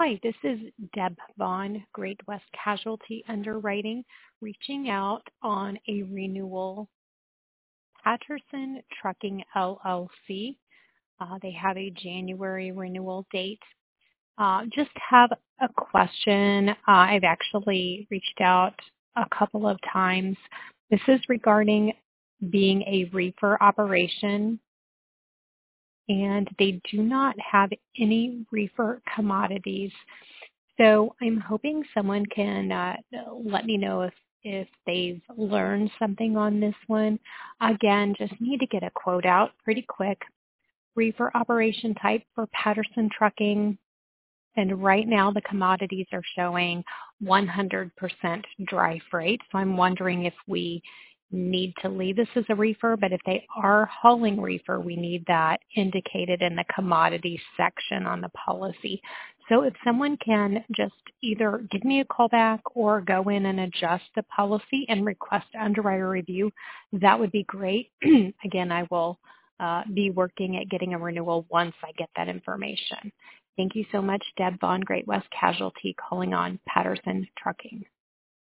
Hi, this is Deb Vaughn, Great West Casualty Underwriting, reaching out on a renewal. Patterson Trucking LLC. They have a January renewal date. Just have a question. I've actually reached out a couple of times. This is regarding being a reefer operation, and they do not have any reefer commodities. So I'm hoping someone can let me know if they've learned something on this one. Again, just need to get a quote out pretty quick. Reefer operation type for Patterson Trucking. And right now the commodities are showing 100% dry freight. So I'm wondering if we need to leave this as a reefer, but if they are hauling reefer, we need that indicated in the commodity section on the policy. So if someone can just either give me a call back or go in and adjust the policy and request underwriter review, that would be great. Again, I will be working at getting a renewal once I get that information. Thank you so much, Deb Vaughn, Great West Casualty, calling on Patterson Trucking.